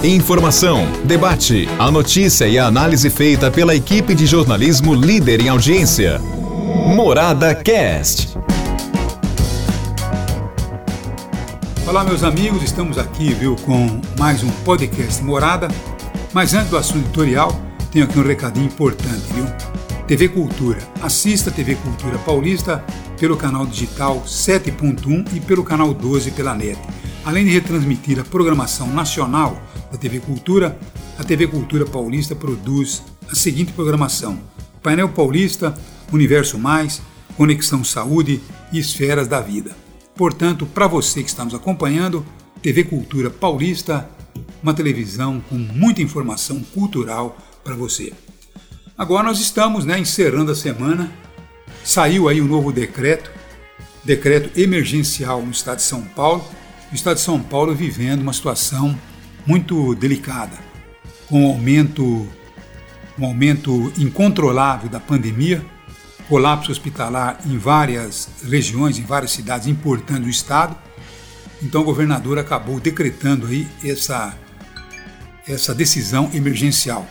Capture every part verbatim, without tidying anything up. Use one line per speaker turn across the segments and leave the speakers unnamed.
Informação, debate, a notícia e a análise feita pela equipe de jornalismo líder em audiência. Morada Cast.
Olá, meus amigos, estamos aqui, viu, com mais um podcast Morada. Mas antes do assunto editorial, tenho aqui um recadinho importante, viu? T V Cultura. Assista a T V Cultura Paulista pelo canal digital sete ponto um e pelo canal doze pela net. Além de retransmitir a programação nacional da T V Cultura, a T V Cultura Paulista produz a seguinte programação: Painel Paulista, Universo Mais, Conexão Saúde e Esferas da Vida. Portanto, para você que está nos acompanhando, T V Cultura Paulista, uma televisão com muita informação cultural para você. Agora nós estamos, né, encerrando a semana. Saiu aí um novo decreto, decreto emergencial no estado de São Paulo. O estado de São Paulo vivendo uma situação muito delicada, com um aumento, um aumento incontrolável da pandemia, colapso hospitalar em várias regiões, em várias cidades importantes do estado. Então o governador acabou decretando aí essa, essa decisão emergencial.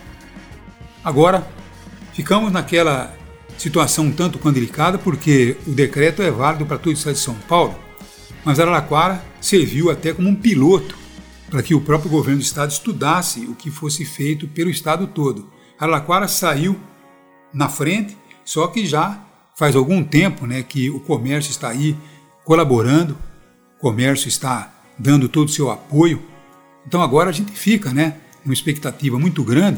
Agora, ficamos naquela situação um tanto quanto delicada, porque o decreto é válido para todo o estado de São Paulo, mas Araraquara serviu até como um piloto para que o próprio governo do estado estudasse o que fosse feito pelo estado todo. Araraquara saiu na frente, só que já faz algum tempo, né, que o comércio está aí colaborando, o comércio está dando todo o seu apoio. Então agora a gente fica, né, numa expectativa muito grande,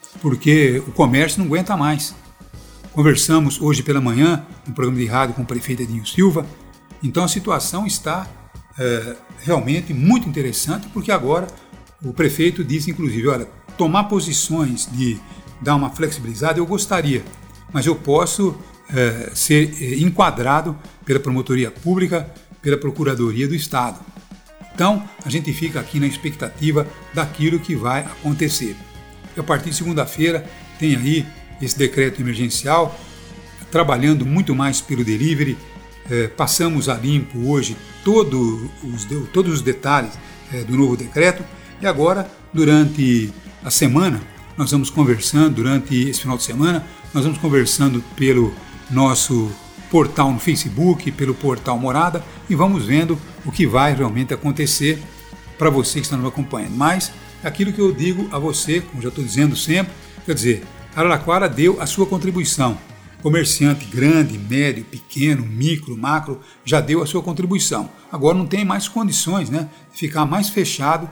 porque o comércio não aguenta mais. Conversamos hoje pela manhã no programa de rádio com o prefeito Edinho Silva. Então a situação está é, realmente muito interessante, porque agora o prefeito disse, inclusive, olha, tomar posições de dar uma flexibilizada eu gostaria, mas eu posso é, ser é, enquadrado pela promotoria pública, pela procuradoria do estado. Então a gente fica aqui na expectativa daquilo que vai acontecer. E a partir de segunda-feira tem aí esse decreto emergencial, trabalhando muito mais pelo delivery. É, passamos a limpo hoje todo os, todos os detalhes é, do novo decreto, e agora, durante a semana, nós vamos conversando, durante esse final de semana, nós vamos conversando pelo nosso portal no Facebook, pelo portal Morada, e vamos vendo o que vai realmente acontecer para você que está nos acompanhando. Mas aquilo que eu digo a você, como já estou dizendo sempre, quer dizer, Araraquara deu a sua contribuição. Comerciante grande, médio, pequeno, micro, macro, já deu a sua contribuição. Agora não tem mais condições, né, de ficar mais fechado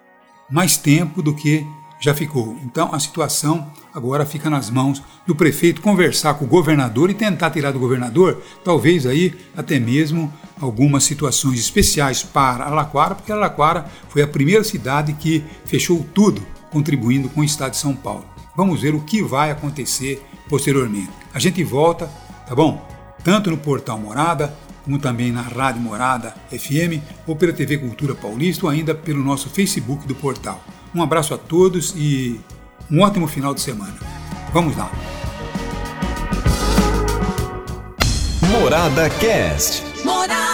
mais tempo do que já ficou. Então a situação agora fica nas mãos do prefeito conversar com o governador e tentar tirar do governador, talvez aí até mesmo algumas situações especiais para Araraquara, porque Araraquara foi a primeira cidade que fechou tudo, contribuindo com o estado de São Paulo. Vamos ver o que vai acontecer posteriormente. A gente volta, tá bom? Tanto no portal Morada, como também na Rádio Morada F M, ou pela T V Cultura Paulista, ou ainda pelo nosso Facebook do portal. Um abraço a todos e um ótimo final de semana. Vamos lá.
Morada Cast.
Morada.